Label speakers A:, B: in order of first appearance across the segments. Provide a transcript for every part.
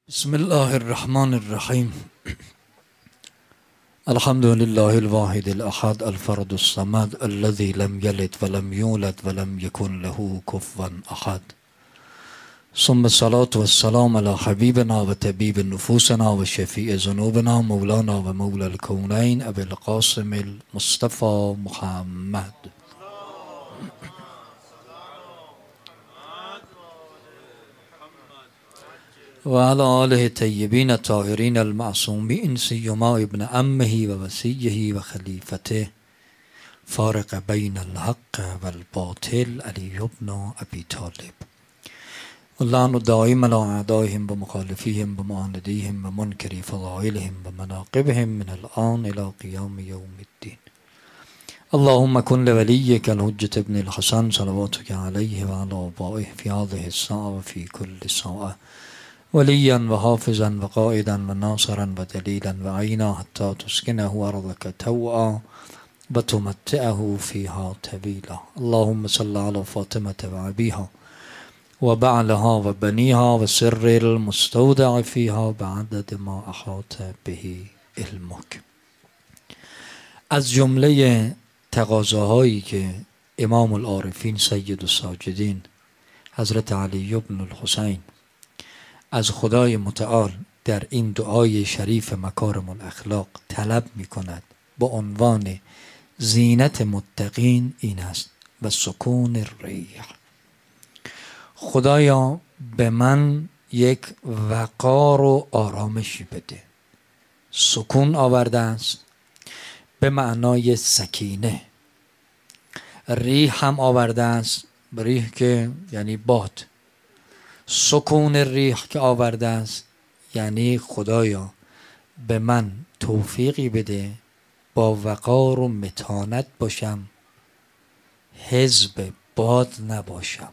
A: بسم الله الرحمن الرحیم. الحمد لله الواحد الأحد الفرد الصمد الذي لم يلد ولم يولد ولم يكن له كفوا أحد. ثم الصلاة والسلام على حبيبنا وطبيب نفوسنا وشفيع ذنوبنا مولانا ومولى الكونين أبي القاسم المصطفى محمد و علی آله طیبین الطاهرین المعصومین سیما ابن عمه و وصیه و خلیفته فارق بین الحق و الباطل علی ابن ابی طالب واللعن دائم على اعدائهم و مخالفیهم و معاندیهم و منکری فضائلهم و مناقبهم من الآن الى قیام یوم الدین. اللهم كن لوليك الحجة ابن الحسن صلواتك عليه وعلى آبائه في هذه الساعة وفي كل ساعة وليا وحافظا وقائدا وناصرا ودليلا وعينا حتى تسكنه أرضك توعا وتمتعه فيها طويلا. اللهم صل على فاطمة وأبيها وبعلها وبنيها وسر المستودع فيها بعدد ما أحاط به علمك. از جمله تقاضاهایی که امام العارفین سید الساجدین حضرت علی بن الحسین از خدای متعال در این دعای شریف مکارم الاخلاق طلب می کند با عنوان زینت متقین این است: و سکون الریح. خدایا به من یک وقار و آرامشی بده. سکون آورده است به معنای سکینه. ریح هم آورده است، ریح که یعنی باد. سکون ریح که آورده است یعنی خدایا به من توفیقی بده با وقار و متانت باشم، حزب باد نباشم،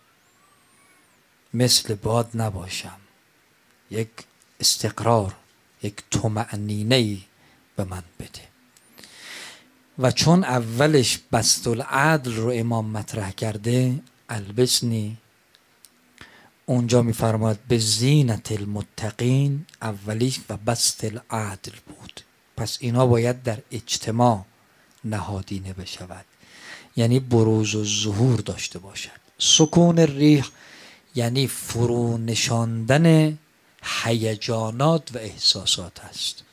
A: مثل باد نباشم، یک استقرار، یک طمأنینه‌ای به من بده. و چون اولش بسط العدل رو امام مطرح کرده، البسنی اونجا میفرماد به زینت المتقین، اولیش و بسط العدل بود. پس اینا باید در اجتماع نهادینه بشود، یعنی بروز و ظهور داشته باشد. سکون ریح یعنی فرو نشاندن هیجانات و احساسات است.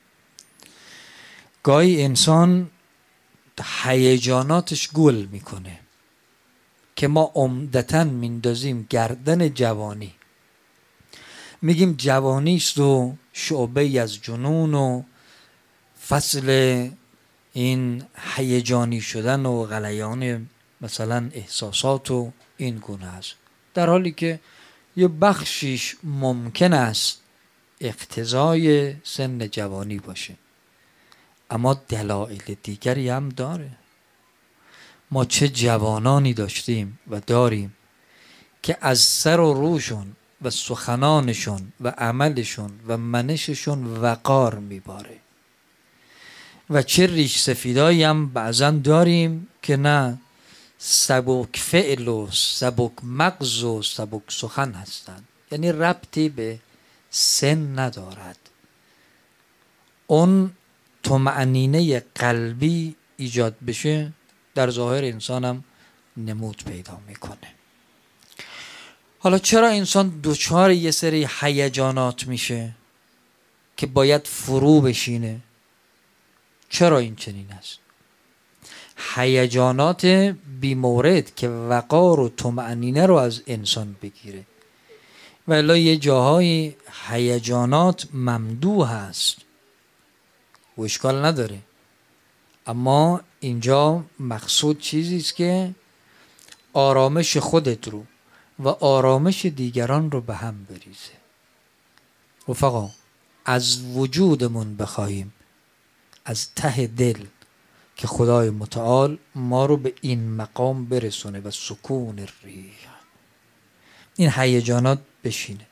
A: گاهی انسان هیجاناتش گل میکنه که ما عمدتاً میندازیم گردن جوانی، میگیم جوانیست و شعبه از جنون و فصل این هیجانی شدن و غلیان مثلا احساسات و این گونه است، در حالی که یه بخشیش ممکن است اقتضای سن جوانی باشه، اما دلایل دیگری هم داره. ما چه جوانانی داشتیم و داریم که از سر و روشون و سخنانشون و عملشون و منششون وقار میباره، و چه ریش سفیدایی هم بعضا داریم که نه، سبک فعل و سبک مغز و سبک سخن هستند، یعنی ربطی به سن ندارد. اون طمأنینه قلبی ایجاد بشه، در ظاهر انسان هم نمود پیدا میکنه. حالا چرا انسان دوچار یه سری هیجانات میشه که باید فرو بشینه؟ چرا این چنین است؟ هیجانات بی‌مورد که وقار و طمأنینه رو از انسان بگیره، ولی یه جاهای هیجانات ممدوح هست و اشکال نداره، اما اینجا مقصود چیزی است که آرامش خودت رو و آرامش دیگران رو به هم بریزه. رفقا، از وجودمون بخواهیم از ته دل که خدای متعال ما رو به این مقام برسونه و سکون ریح، این هیجانات بشینه.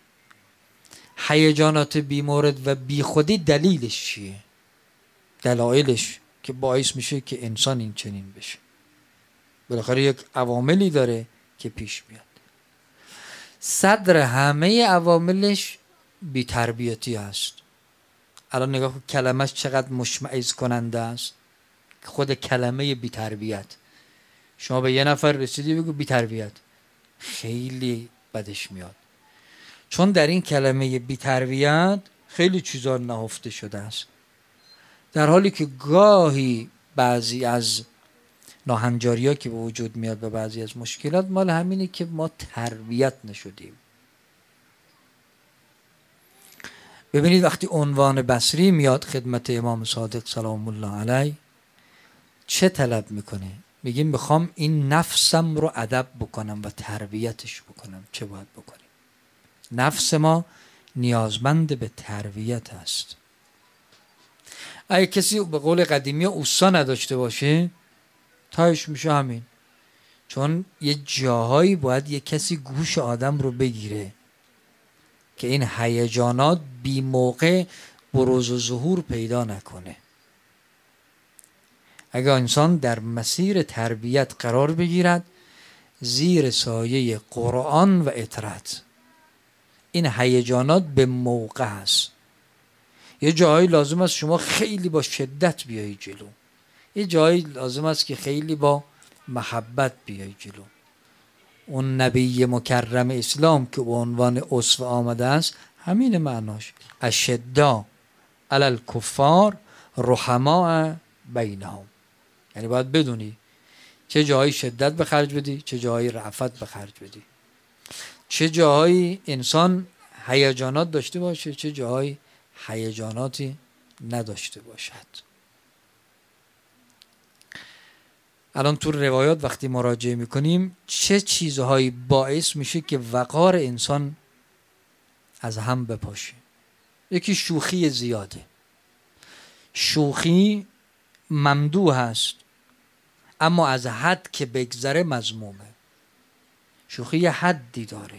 A: هیجانات بی‌مورد و بیخودی دلیلش چیه؟ دلایلش که باعث میشه که انسان این چنین بشه، بالاخره یک عواملی داره که پیش میاد. صدر همه عواملش بی‌تربیتی هست. الان نگاه کن کلمش چقدر مشمئز کننده است. خود کلمه بی‌تربیت، شما به یه نفر رسیدی بگو بی‌تربیت، خیلی بدش میاد. چون در این کلمه بی‌تربیت خیلی چیزا نهفته شده است، در حالی که گاهی بعضی از ناهنجاری‌ها که به وجود میاد و بعضی از مشکلات مال همینه که ما تربیت نشدیم. ببینید وقتی عنوان بصری میاد خدمت امام صادق سلام الله علیه چه طلب میکنه؟ میگیم میخوام این نفسم رو ادب بکنم و تربیتش بکنم. چه باید بکنیم؟ نفس ما نیازمند به تربیت است. اگه کسی به قول قدیمی اوسا نداشته باشه تایش میشه همین. چون یه جاهایی باید یه کسی گوش آدم رو بگیره که این هیجانات بی موقع بروز و ظهور پیدا نکنه. اگر انسان در مسیر تربیت قرار بگیرد زیر سایه قرآن و اطاعت، این هیجانات به موقع است. یه جایی لازم است شما خیلی با شدت بیایی جلو، یه جایی لازم است که خیلی با محبت بیایی جلو. اون نبی مکرم اسلام که به عنوان اسوه آمده است همین معناش، اشداء علی الکفار رحماء بینهم. یعنی باید بدونی چه جایی شدت به خرج بدی، چه جایی رأفت به خرج بدی، چه جایی انسان هیجانات داشته باشه، چه جایی هیجاناتی نداشته باشد. الان تو روایات وقتی مراجعه میکنیم چه چیزهایی باعث میشه که وقار انسان از هم بپاشه؟ یکی شوخی زیاده. شوخی ممدوح است اما از حد که بگذره مذمومه. شوخی یه حدی داره.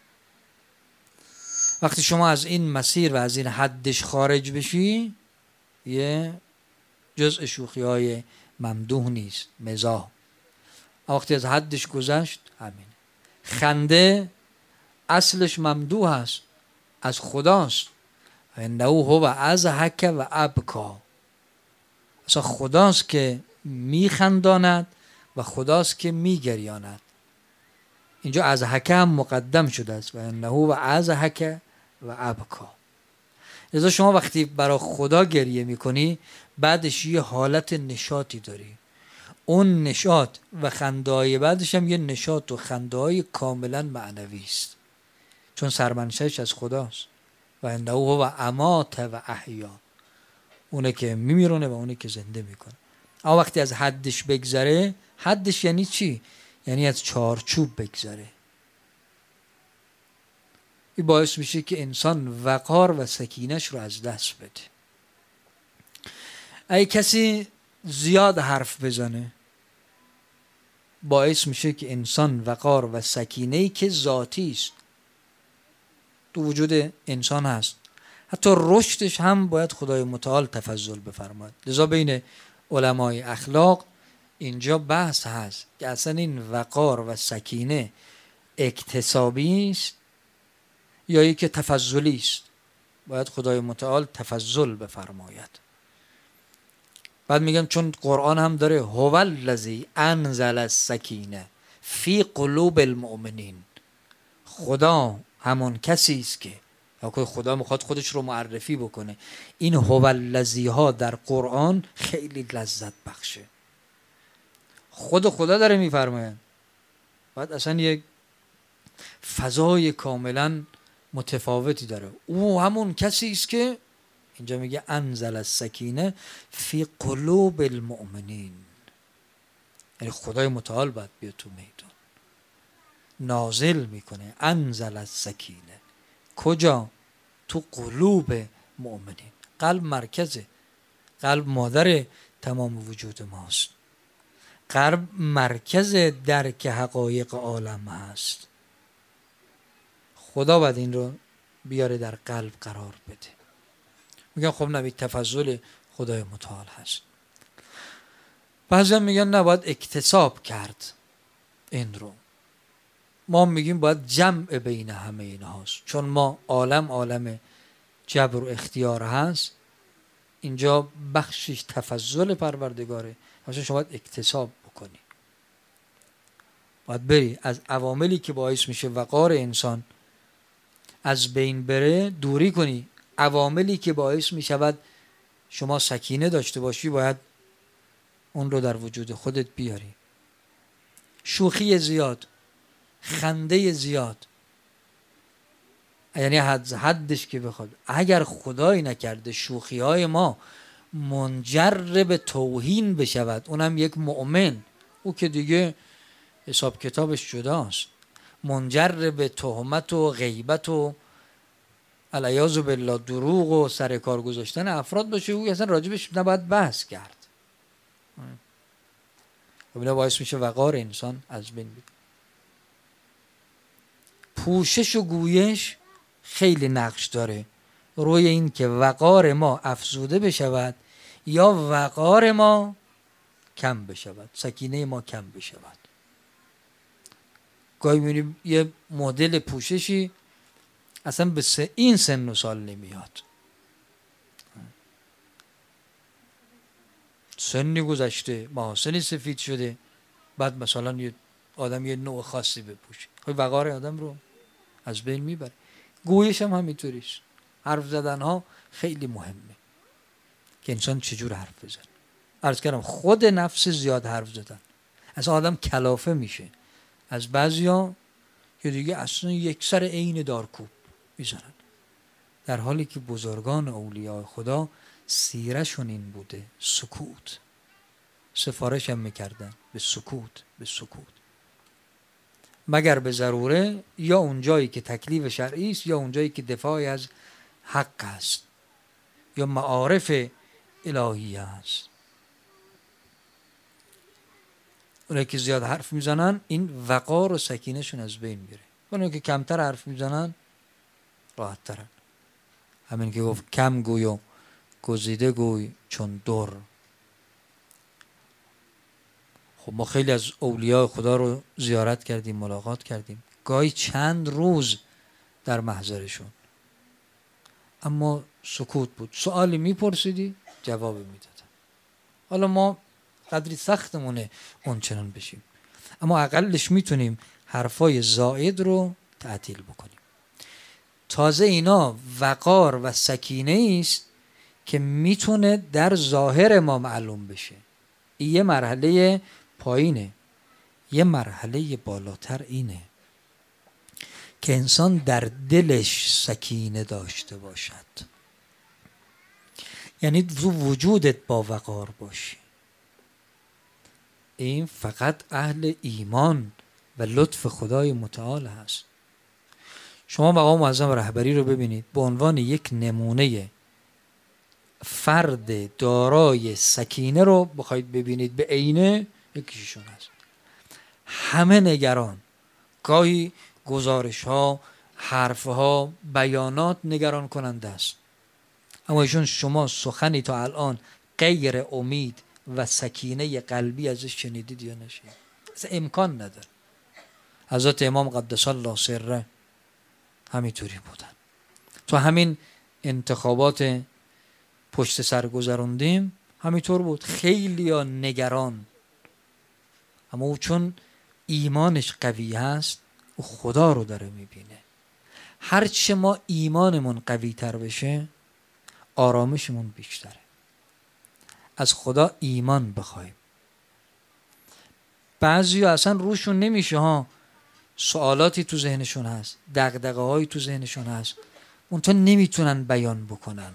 A: وقتی شما از این مسیر و از این حدش خارج بشی یه جزء شوخی های ممدوح نیست، مزاح. وقتی از حدش گذشت همین. خنده اصلش ممدوح است، از خداست. انه هو اضحک و ابکا. اصلا خداست که میخنداند و خداست که میگریاند. اینجا اضحک هم مقدم شده است و انه هو اضحک و ابکا. لذا شما وقتی برای خدا گریه میکنی بعدش یه حالت نشاطی داری. اون نشاط و خنده‌های بعدش هم یه نشاط و خنده‌های کاملا معنوی است، چون سرمنشأش از خداست. و انه هو امات و احیا، اونه که میمیرونه و اونه که زنده میکنه. اما وقتی از حدش بگذره، حدش یعنی چی؟ یعنی از چارچوب بگذره. این باعث میشه که انسان وقار و سکینش رو از دست بده. اگه کسی زیاد حرف بزنه باعث میشه که انسان وقار و سکینه‌ای که ذاتی است تو وجود انسان هست، حتی رشدش هم باید خدای متعال تفضل بفرماید. لذا بین علمای اخلاق اینجا بحث هست که اصلا این وقار و سکینه اکتسابی است یا ای که تفضلی است. باید خدای متعال تفضل بفرماید. بعد میگم چون قرآن هم داره هو الذی انزل السکینه فی قلوب المؤمنین. خدا همون کسی است که خدا میخواد خودش رو معرفی بکنه. این هو الذی ها در قرآن خیلی لذت بخشه. خدا داره میفرماید. بعد اصلا یک فضای کاملا متفاوتی داره. او همون کسی است که اینجا میگه انزل السکینه فی قلوب المؤمنین. یعنی خدای متعال باید بیاد تو میدان نازل میکنه. انزل السکینه کجا؟ تو قلوب مؤمنین. قلب مرکزه. قلب مادر تمام وجود ماست. قلب مرکز درک حقایق عالم هست. خدا باید این رو بیاره در قلب قرار بده. میگن خب نبی تفضل خدای متعال هست. بعضی هم میگن نباید اکتساب کرد این رو. ما میگیم باید جمع بین همه این هاست، چون ما عالم جبر و اختیار هست، اینجا بخشش تفضل پروردگاره، مثلا شما باید اکتساب بکنی، باید بری از عواملی که باعث میشه وقار انسان از بین بره دوری کنی. عواملی که باعث میشود شما سکینه داشته باشی باید اون رو در وجود خودت بیاری. شوخی زیاد، خنده زیاد، یعنی حدش که بخواد، اگر خدای نکرده شوخی های ما منجر به توهین بشود، اونم یک مؤمن، او که دیگه حساب کتابش جداست، منجر به تهمت و غیبت و علیاذ بالله دروغ و سر کار گذاشتن افراد باشه، او اصلا راجبش نباید بحث کرد. اینا باعث میشه وقار انسان از بین بره. پوشش و گویش خیلی نقش داره روی این که وقار ما افزوده بشود یا وقار ما کم بشود، سکینه ما کم بشود. گاهی می‌بینیم یه مدل پوششی اصلا به این سن و سال نمیاد، سنی گذشته، محاسنی سفید شده، بعد مثلا یه آدم یه نوع خاصی بپوشه، خب وقار آدم رو از بین میبره. گویش هم همینطوریست. حرف زدن ها خیلی مهمه که انسان چجور حرف بزن. عرض کردم خود نفس زیاد حرف زدن از آدم کلافه میشه. از بعضیا که دیگه اصلا یک سر عین دارکوب میزنن، در حالی که بزرگان اولیاء خدا سیرشون این بوده، سکوت. سفارش هم میکردن به سکوت، به سکوت، مگر به ضروره، یا اون جایی که تکلیف شرعی است، یا اون جایی که دفاعی از حق است یا معارف الهی است. اونایی که زیاد حرف میزنن این وقار و سکینهشون از بین میره. اونایی که کمتر حرف میزنن راحت ترن. همین که گفت کم گوی و گزیده گوی چون در. خب ما خیلی از اولیاء خدا رو زیارت کردیم، ملاقات کردیم، گاهی چند روز در محضرشون، اما سکوت بود. سوالی میپرسیدی جواب میدادن. حالا ما قدری سختمونه اون چنان بشیم، اما اقلش میتونیم حرفای زائد رو تعطیل بکنیم. تازه اینا وقار و سکینه است که میتونه در ظاهر ما معلوم بشه. این یه مرحله پایینه. یه مرحله بالاتر اینه که انسان در دلش سکینه داشته باشد، یعنی تو وجودت با وقار باشی. این فقط اهل ایمان و لطف خدای متعال هست. شما مقام معظم رهبری رو ببینید، به عنوان یک نمونه فرد دارای سکینه رو بخواید ببینید به عینه، یکیشون هست. همه نگران، گاهی گزارش ها، حرف ها، بیانات نگران کننده است، اما ایشون شما سخنی تا الان غیر امید و سکینه قلبی ازش شنیدید یا نشنید؟ اصلا امکان نداره. حضرت امام قدس الله سره همینطوری بودن. تو همین انتخابات پشت سر گذروندیم همینطور بود، خیلی ها نگران، اما او چون ایمانش قوی هست او خدا رو داره میبینه. هرچه ما ایمانمون قوی تر بشه آرامشمون بیشتره. از خدا ایمان بخوایم. بعضی اصلا روشون نمیشه ها، سوالاتی تو ذهنشون هست، دغدغه هایی تو ذهنشون هست، اونتا نمیتونن بیان بکنن.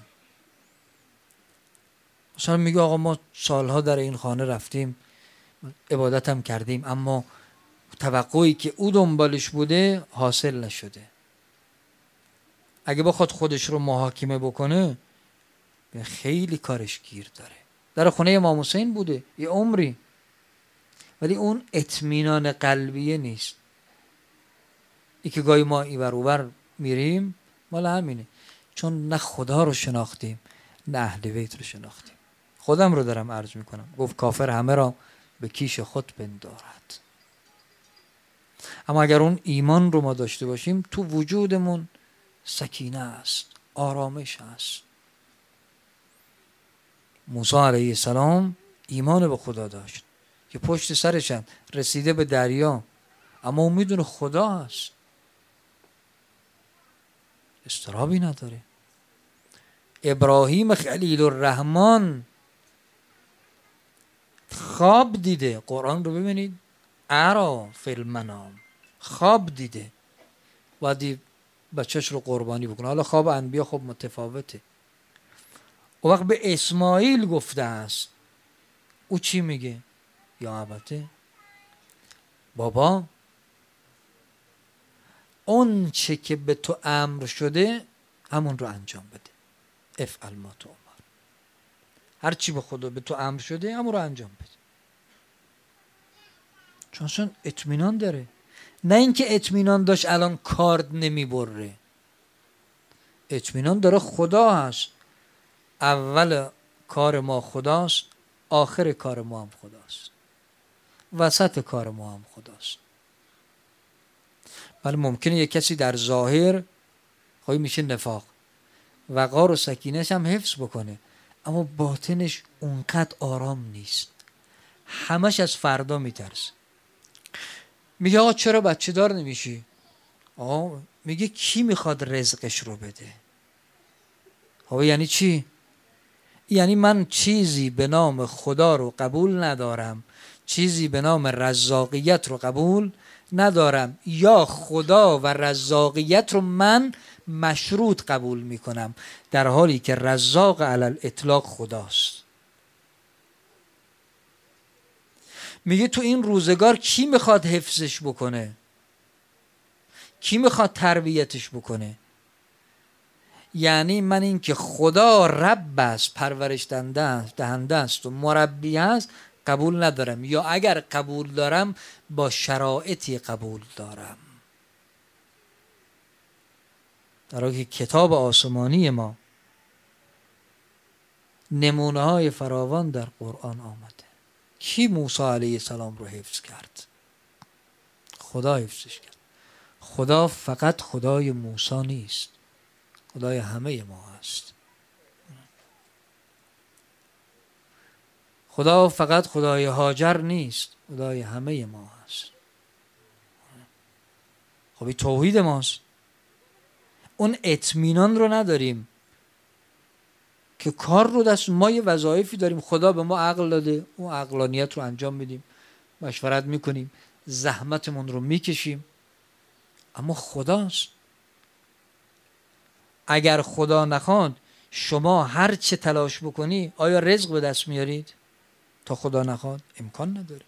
A: مثلا میگه آقا ما سالها در این خانه رفتیم، عبادت هم کردیم، اما توقعی که او دنبالش بوده حاصل نشده. اگه بخواد خودش رو محاکمه بکنه خیلی کارش گیر داره. در خونه امام حسین بوده یه عمری، ولی اون اطمینان قلبیه نیست. ای که گاهی ما ایور اوور میریم مال همینه، چون نه خدا رو شناختیم نه اهل بیت رو شناختیم. خودم رو دارم عرض میکنم. گفت کافر همه را به کیش خود بندارد. اما اگر اون ایمان رو ما داشته باشیم تو وجودمون سکینه است، آرامش هست. موسی علیه السلام ایمان به خدا داشت که پشت سرشم رسیده به دریا، اما اون میدونه خدا هست، استرابی نداره. ابراهیم خلیل الرحمن خواب دیده، قرآن رو ببینید، ارا فی المنام، خواب دیده، وادی بچهش رو قربانی بکنه. حالا خواب انبیا خب متفاوته. او وقت به اسماعیل گفته است، او چی میگه؟ یا ابته، بابا اون چه که به تو امر شده همون رو انجام بده. افعل ما تؤمر، هر چی به خدا به تو امر شده همون رو انجام بده. چون اصلا اطمینان داره، نه اینکه اطمینان داشت الان کارد نمیبره. اطمینان داره خدا هست، اول کار ما خداست، آخر کار ما هم خداست، وسط کار ما هم خداست. ولی ممکنه یک کسی در ظاهر خواهی میشه نفاق، وقار و سکینش هم حفظ بکنه، اما باطنش اونقدر آرام نیست، همش از فردا میترسه. میگه آقا چرا بچه دار نمیشی؟ آقا میگه کی میخواد رزقش رو بده؟ آقا یعنی چی؟ یعنی من چیزی به نام خدا رو قبول ندارم، چیزی به نام رزاقیت رو قبول ندارم، یا خدا و رزاقیت رو من مشروط قبول میکنم، در حالی که رزاق علی الاطلاق خداست. میگه تو این روزگار کی میخواد حفظش بکنه؟ کی میخواد تربیتش بکنه؟ یعنی من این که خدا رب است، پرورش دهنده است و مربی است قبول ندارم، یا اگر قبول دارم با شرایطی قبول دارم. در حالی که کتاب آسمانی ما نمونه های فراوان در قرآن آمده. کی موسی علیه السلام رو حفظ کرد؟ خدا حفظش کرد. خدا فقط خدای موسی نیست، خدای همه ما هست. خدا فقط خدای هاجر نیست، خدای همه ما هست. خب این توحید ماست. اون اطمینان رو نداریم که کار رو دست ما، یه وظایفی داریم، خدا به ما عقل داده، اون عقلانیت رو انجام میدیم، مشورت میکنیم، زحمتمون رو میکشیم، اما خداست. اگر خدا نخواند شما هر چه تلاش بکنی آیا رزق به دست میارید؟ تا خدا نخواد امکان نداره.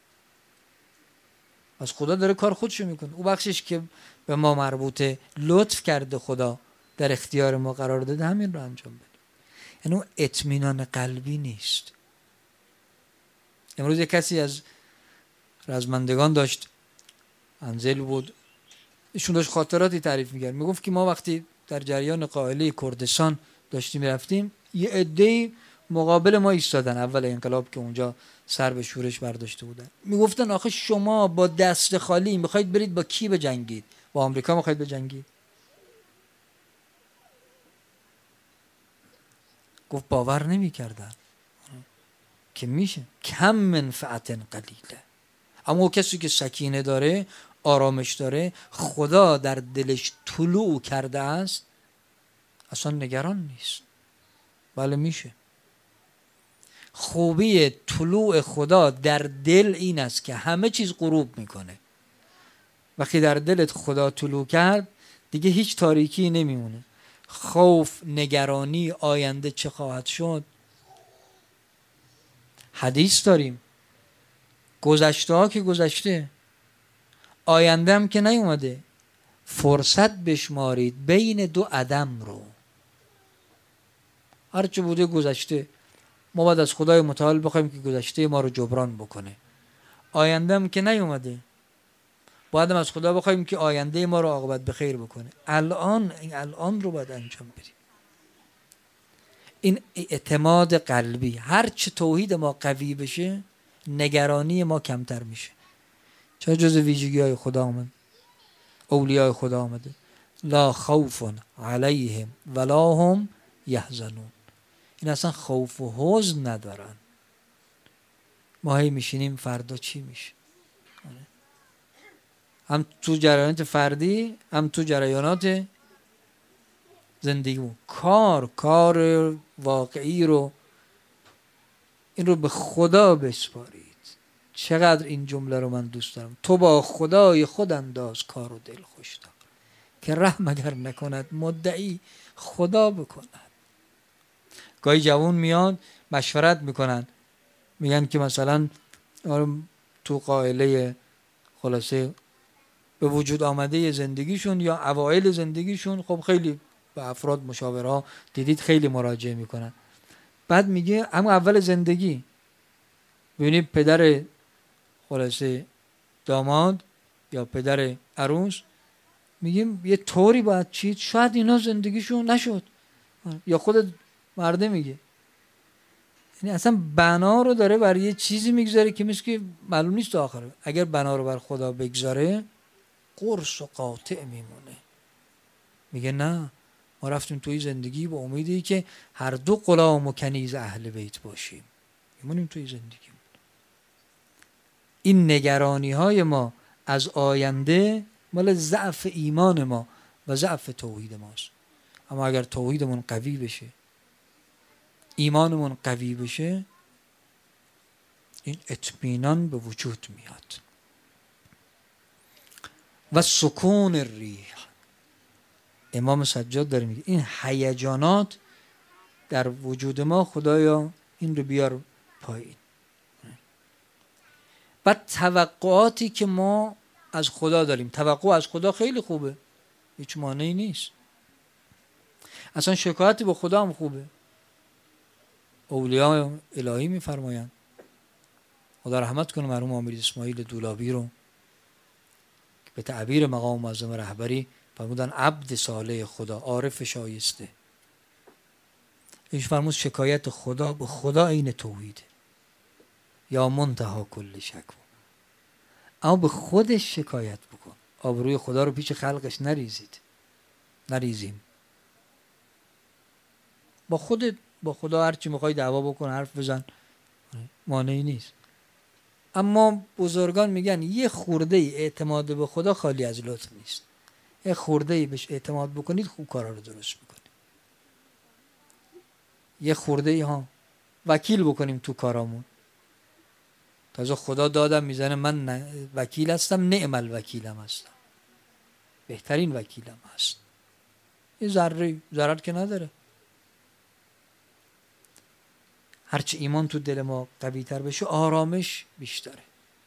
A: از خدا داره کار خودشو میکنه. او بخشش که به ما مربوطه، لطف کرده خدا در اختیار ما قرار داده، همین رو انجام بده. یعنی اون اطمینان قلبی نیست. امروز یک کسی از رزمندگان داشت، انزل بود، ایشون داشت خاطراتی تعریف میکرد. میگفت که ما وقتی در جریان قائله کردستان داشتیم رفتیم، یه عده‌ای مقابل ما ایستادن، اول انقلاب که اونجا سر به شورش برداشته بودن. میگفتن آخه شما با دست خالی میخواید برید با کی بجنگید؟ با آمریکا میخواید بجنگید؟ گفت باور نمیکردن که میشه. کم من فئة قلیله. اما کسی که سکینه داره، آرامش داره، خدا در دلش طلوع کرده است، اصلا نگران نیست. بله میشه. خوبی طلوع خدا در دل این است که همه چیز غروب میکنه. وقتی در دلت خدا طلوع کرد دیگه هیچ تاریکی نمیمونه. خوف، نگرانی، آینده چه خواهد شد. حدیث داریم، گذشته ها که گذشته، آینده هم که نیومده. فرصت بشمارید بین دو عدم رو. هرچه بوده گذشته، ما باید از خدای متعال بخوایم که گذشته ما رو جبران بکنه. آینده هم که نیومده، باید هم از خدا بخوایم که آینده ما رو عاقبت به خیر بکنه. الان رو باید انجام بدیم. این اعتماد قلبی، هرچه توحید ما قوی بشه نگرانی ما کمتر میشه. چرا جز ویژگی های خدا آمد، اولیای خدا آمده. لا خوف علیهم ولا هم یحزنون. این اصلا خوف و حزن ندارن. ما هی میشینیم فردا چی میشه، هم تو جریانات فردی هم تو جریانات زندگیمون. کار واقعی رو، این رو به خدا بسپارید. چقدر این جمله رو من دوست دارم. تو با خدای خود انداز کار و دل خوش دار، که رحم اگر نکند مدعی خدا بکند. گاهی جوان میاد مشورت میکنن، میگن که مثلا تو قائله خلاصه به وجود آمده زندگیشون یا اوایل زندگیشون، خب خیلی به افراد مشاورها دیدید خیلی مراجعه میکنن. بعد میگه اما اول زندگی ببینید پدر خلاصه داماد یا پدر عروس میگیم یه طوری باید چید شاید اینا زندگیشون نشد، یا خود مرده میگه. یعنی اصلا بنا رو داره بر یه چیزی میگذاره که مثل که معلوم نیست آخره. اگر بنا رو بر خدا بگذاره قرص و قاطع میمونه. میگه نه، ما رفتیم توی زندگی با امیدی که هر دو غلام و کنیز اهل بیت باشیم، میمونیم توی زندگی. این نگرانی های ما از آینده مال ضعف ایمان ما و ضعف توحید ماست. اما اگر توحیدمون قوی بشه، ایمانمون قوی بشه، این اطمینان به وجود میاد. و سکون الریح، امام سجاد داره میگه این هیجانات در وجود ما خدایا این رو بیار پایین. و توقعاتی که ما از خدا داریم، توقع از خدا خیلی خوبه، هیچ مانعی نیست. اصلا شکایتی به خدا هم خوبه. اولیاء الهی میفرمایند، خدا رحمت کنه مرحوم امیر اسماعیل دولابی رو، به تعبیر مقام معظم رهبری فرمودن عبد صالح خدا، عارف شایسته. ایش فرمود شکایت خدا به خدا عین توحیده، یا منتها کل شکوه. اما به خودش شکایت بکن، آبروی خدا رو پیش خلقش نریزیم. با خودت، با خدا هرچی میخوای دعوا بکن، حرف بزن، مانعی نیست. اما بزرگان میگن یه خورده اعتماد به خدا خالی از لطف نیست. یه خورده بهش اعتماد بکنید خوب کارا رو درست میکنید. یه خورده ها وکیل بکنیم تو کارامون. تازه خدا دادم میزنه من وکیل هستم، نعم الوکیلم هستم، بهترین وکیلم هست. یه ضرر که نداره. هرچی ایمان تو دل ما قوی تر بشه آرامش بیشتره.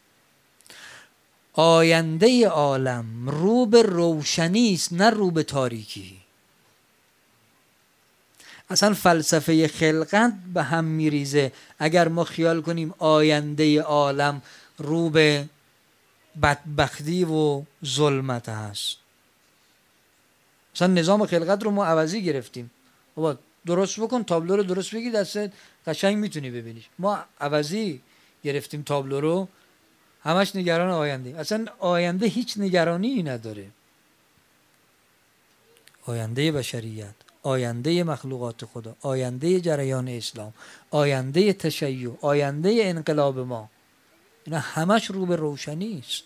A: آینده عالم رو به روشنی است نه رو به تاریکی. اصلا فلسفه خلقت به هم میریزه اگر ما خیال کنیم آینده عالم رو به بدبختی و ظلمت هست. اصلا نظام خلقت رو ما عوضی گرفتیم. بابا درست بکن، تابلو رو درست بگی دستت قشنگ میتونی ببینیش. ما عوضی گرفتیم تابلو رو، همش نگران آینده. اصلا آینده هیچ نگرانی نداره. آینده بشریت، آینده مخلوقات خدا، آینده جریان اسلام، آینده تشیع، آینده انقلاب ما، اینا همش رو به روشنی است.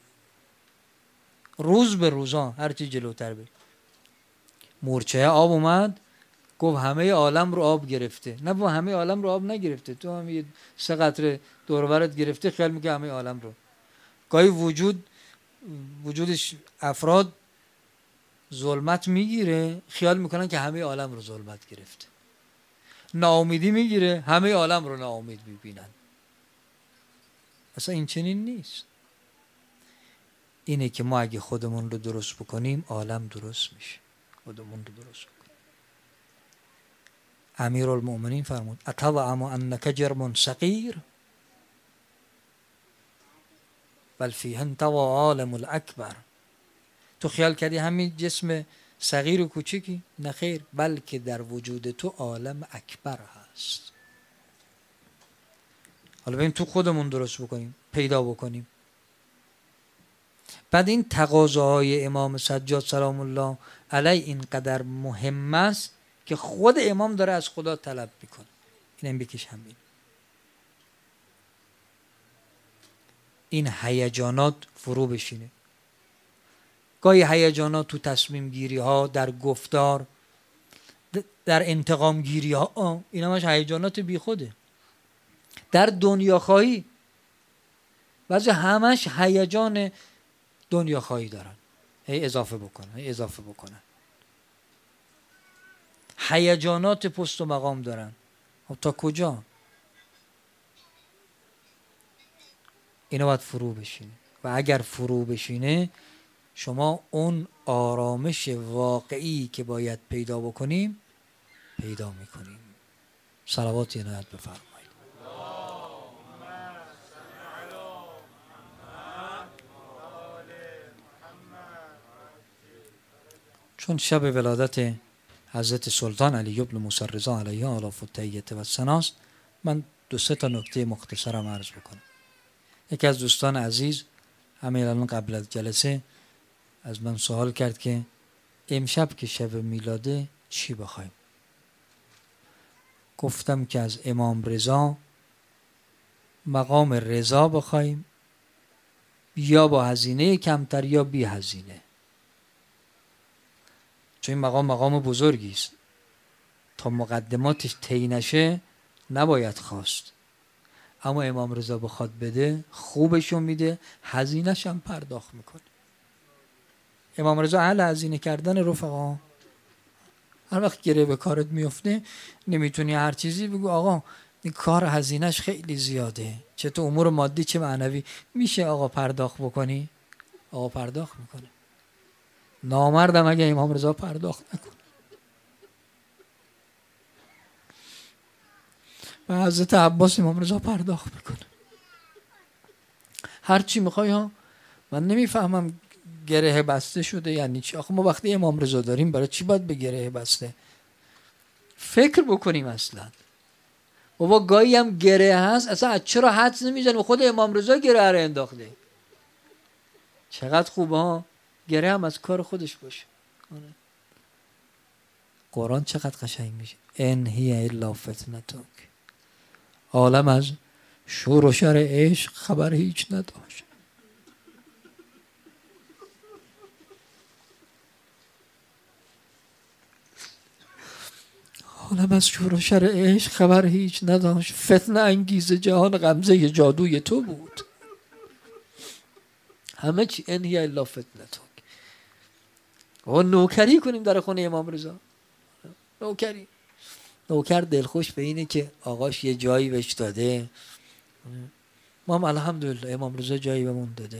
A: روز به روزان هرچی جلوتر بری. مورچه آب اومد گفت همه عالم رو آب گرفته. نه با همه عالم رو آب نگرفته، تو هم یه 3 قطره دور و برت گرفته خیال میکنه همه عالم رو. گاهی وجودش افراد ظلمت میگیره خیال میکنن که همه عالم رو ظلمت گرفته. ناامیدی میگیره همه عالم رو ناامید میبینن. اصلا این چنین نیست. اینه که ما اگه خودمون رو درست بکنیم عالم درست میشه. خودمون رو درست بکنیم. امیرالمؤمنین فرمود اتوعم انک جرم صغیر بل فیه انطوی عالم الاکبر. تو خیال کردی همین جسم صغیر و کوچیکی؟ نه خیر، بلکه در وجود تو عالم اکبر هست. حالا بریم تو خودمون درست بکنیم، پیدا بکنیم. بعد این تقاضاهای امام سجاد سلام الله علیه اینقدر مهم است که خود امام داره از خدا طلب میکنه اینم بکش همین. این هیجانات فرو بشینه. گاهی هیجانات تو تصمیم گیری ها، در گفتار، در انتقام گیری ها، این همش هیجانات بی خوده. در دنیا خواهی بعضی همش هیجان دنیا خواهی دارن، هی اضافه بکنن. هیجانات پست و مقام دارن. تا کجا؟ اینا باید فرو بشینه و اگر فرو بشینه شما اون آرامش واقعی که باید پیدا بکنیم پیدا میکنیم. صلوات عنایت بفرمایید. چون شب ولادت حضرت سلطان علی بن موسی رضا علیه آلاف التحیة و الثناست، من 2-3 نکته مختصرم عرض بکنم. یکی از دوستان عزیز همین الان قبل از جلسه از من سوال کرد که امشب که شب میلاده چی بخوایم؟ گفتم که از امام رضا مقام رضا بخوایم، یا با هزینه کمتر یا بی هزینه، چون این مقام بزرگی است. تا مقدماتش طی نشه نباید خواست، اما امام رضا بخواد بده خوبشو میده، هزینه‌ش هم پرداخت میکنه. امام رضا اهل هزینه کردن رفقا. هر وقت گره به کارت میفته نمیتونی هر چیزی بگو آقا این کار هزینه‌اش خیلی زیاده، چه تو امور مادی چه معنوی، میشه آقا پرداخت بکنی؟ آقا پرداخت میکنه. نامردم اگه امام رضا پرداخت نکنه. و حضرت عباس امام رضا پرداخت میکنه. هر چی میخوای ها. من نمیفهمم گره بسته شده یعنی چی؟ آخه ما وقتی امام رضا داریم برای چی باید به گره بسته فکر بکنیم؟ اصلا بابا گاهی هم گره هست، اصلا چرا حدس نمیزنیم خود امام رضا گره رو انداخته. چقدر خوبه ها گره هم از کار خودش باشه. قرآن چقدر قشنگ میشه. ان هی الا فتنتک. عالم از شور و شر عشق خبر هیچ نداشت. عالم از شور و شر عشق خبر هیچ نداشت. فتنه انگیز جهان غمزه جادوی تو بود. همه چی ان هی الا فتنتک. و نوکری کنیم در خونه امام رضا. نوکر دلخوش به اینه که آقاش یه جایی بهش داده. ما هم الحمدلله امام رضا جایی بهمون داده.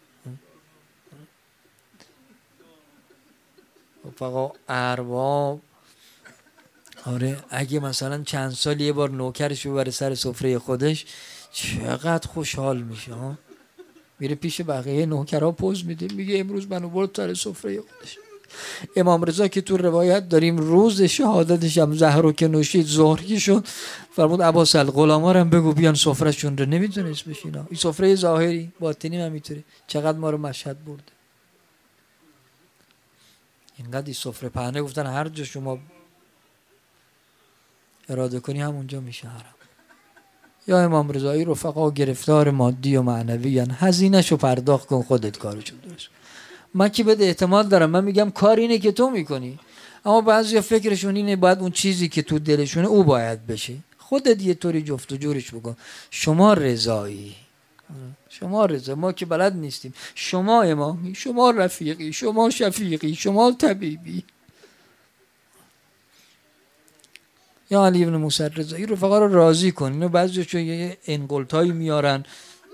A: فقط ارباب آره اگه مثلا چند سال یه بار نوکرش ببره سر سفره خودش چقدر خوشحال میشه ها. میره پیش بقیه نوکرها پوز میده میگه امروز منو برد سر سفره خودش. امام رضا که تو روایت داریم روز شهادتش هم زهر که نوشید ظهر شد فرمود عباس الغلاما هم بگو بیان سفرهشون رو. نمیدونست بشینا. این سفره ظاهری باطنی هم میتونه. چقدر ما رو مشهد برده. اینقدر این سفره پهنه گفتن هر جا شما اراده کنی همونجا میشه حرم. یا امام رضایی رفقا گرفتار مادی و معنوی یعنی هزینه‌شو پرداخت کن خودت کارشو درست. من که بده اعتماد دارم. من میگم کار اینه که تو میکنی، اما بعضی فکرشون اینه باید اون چیزی که تو دلشونه او باید بشه. خودت یه طوری جفت و جورش بکن. شما رضایی، شما رضا، ما که بلد نیستیم. شما امامی، شما رفیقی، شما شفیقی، شما طبیبی. یا علی بن موسی رضایی رفقا رو راضی کن. اینو بعضی‌ها یه انقلتایی میارن.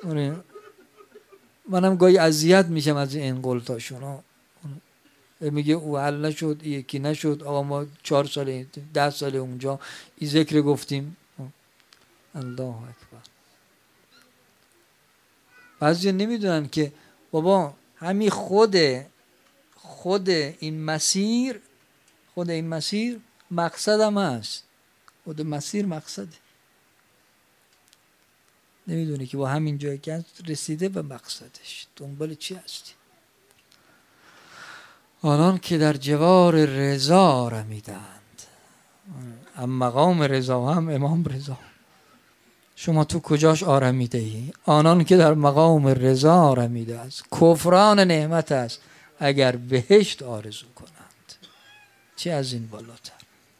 A: منم گاهی اذیت میشم از این انقلتاشون. میگه او حل نشد یکی نشد آقا ما 4 سال 10 سال اونجا این ذکر گفتیم. الله اکبر. بعضی نمیدونن که بابا همین خود این مسیر مقصد هم هست. خود مسیر مقصده. نمیدونی که با همین جایی که رسیده به مقصدش دنبال چی هستی. آنان که در جوار رضا رمیدند. هم مقام رضا هم امام رضا. شما تو کجاش آرمیده ای؟ آنان که در مقام رضا آرمیده است. کفران نعمت است اگر بهشت آرزو کنند. چه از این بالاتر؟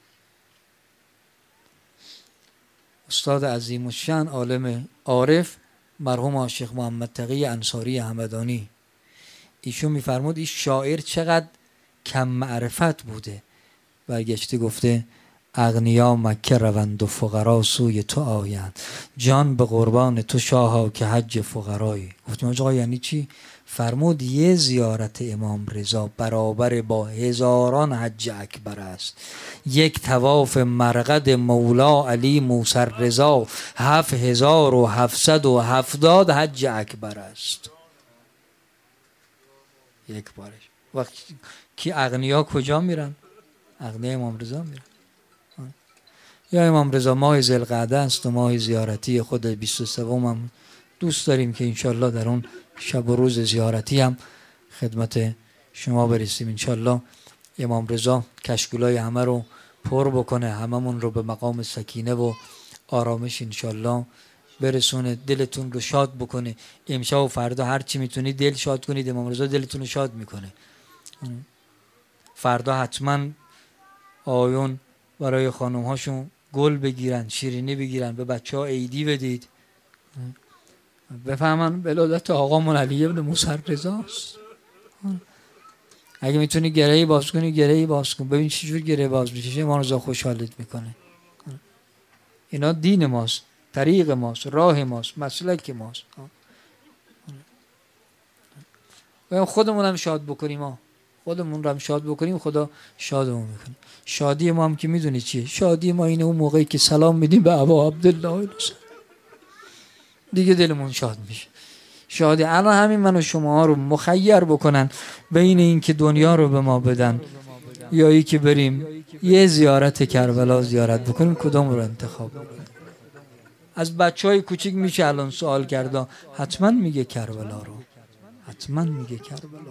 A: استاد عظیم الشأن عالم عارف مرحوم شیخ محمد تقی انصاری همدانی، ایشون میفرمود این شاعر چقدر کم معرفت بوده. برگشته گفته اغنیا مکه روند و فقرا سوی تو آیند، جان به قربان تو شاها که حج فقرایی. گفتم آقا یعنی چی؟ فرمود یه زیارت امام رضا برابر با هزاران حج اکبر است. یک طواف مرقد مولا علی موسی رضا 7770 حج اکبر است. یک بارش. وقتی کی اغنیا کجا میرن؟ اغنیا امام رضا میرن. یا امام رضا ماه ذوالقعده است و ماه زیارتی خود 23 هم دوست داریم که انشالله در اون شب و روز زیارتی هم خدمت شما برسیم. انشالله امام رضا کشکولای همه رو پر بکنه، هممون رو به مقام سکینه و آرامش انشالله برسونه، دلتون رو شاد بکنه. امشب و فردا هر چی میتونید دل شاد کنید، امام رضا دلتون رو شاد میکنه. فردا حتما آیون برای خانم هاشون گل بگیرن، شیرینی بگیرن، به بچه ها عیدی بدید، بفهمن ولادت آقامون علی ابن موسی رضاست. اگه میتونی گرهی باز کنی گرهی باز کن، ببین چجور گره باز میشه، امام رضا خوشحالت میکنه. اینا دین ماست، طریق ماست، راه ماست، مسلک ماست. خودمون هم شاد بکنیم، خودمون رو هم شاد بکنیم، خدا شادمون میکنه. شادی ما هم که میدونی چیه؟ شادی ما اینه اون موقعی که سلام میدیم به ابا عبدالله دیگه دلمون شاد میشه. شادی الان همین من و شما رو مخیر بکنن بین این که دنیا رو به ما بدن یا ای که بریم یه زیارت کربلا زیارت بکنیم، کدوم رو انتخاب بکنیم؟ از بچهای کوچیک میشه الان سوال کرده، حتما میگه کربلا رو، حتما میگه کربلا.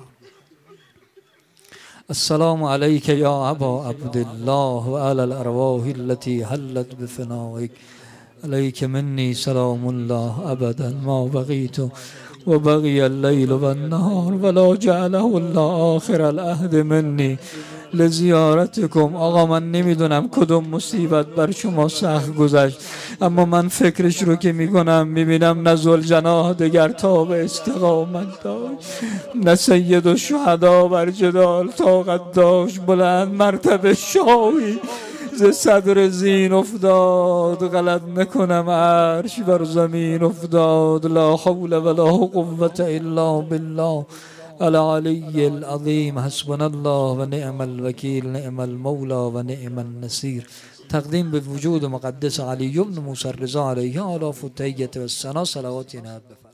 A: السلام علیک یا ابا عبدالله و علی الارواح التي حلت بفنائک، علیک منی سلام الله ابدا ما بقیت و بقی اللیل و النهار ولا جعله الله آخر العهد منی لزیارتکم. آقا من نمیدونم کدوم مصیبت بر شما سخت گذشت، اما من فکرش رو که میکنم میبینم نه ذوالجناح دگر تاب استقامت داشت، نه سید الشهدا بر جدال طاقت داشت، بلند مرتبه شاهی ز صدر زین افتاد، غلط نکنم عرش بر زمین افتاد. لا حول ولا قوة الا بالله العلی العظیم. حسبنا الله و نعم الوکیل، نعم المولى و نعم النصیر. تقدیم به وجود مقدس علی بن موسی رضا علیه آلاف التحیة و الثنا صلوات نهاد.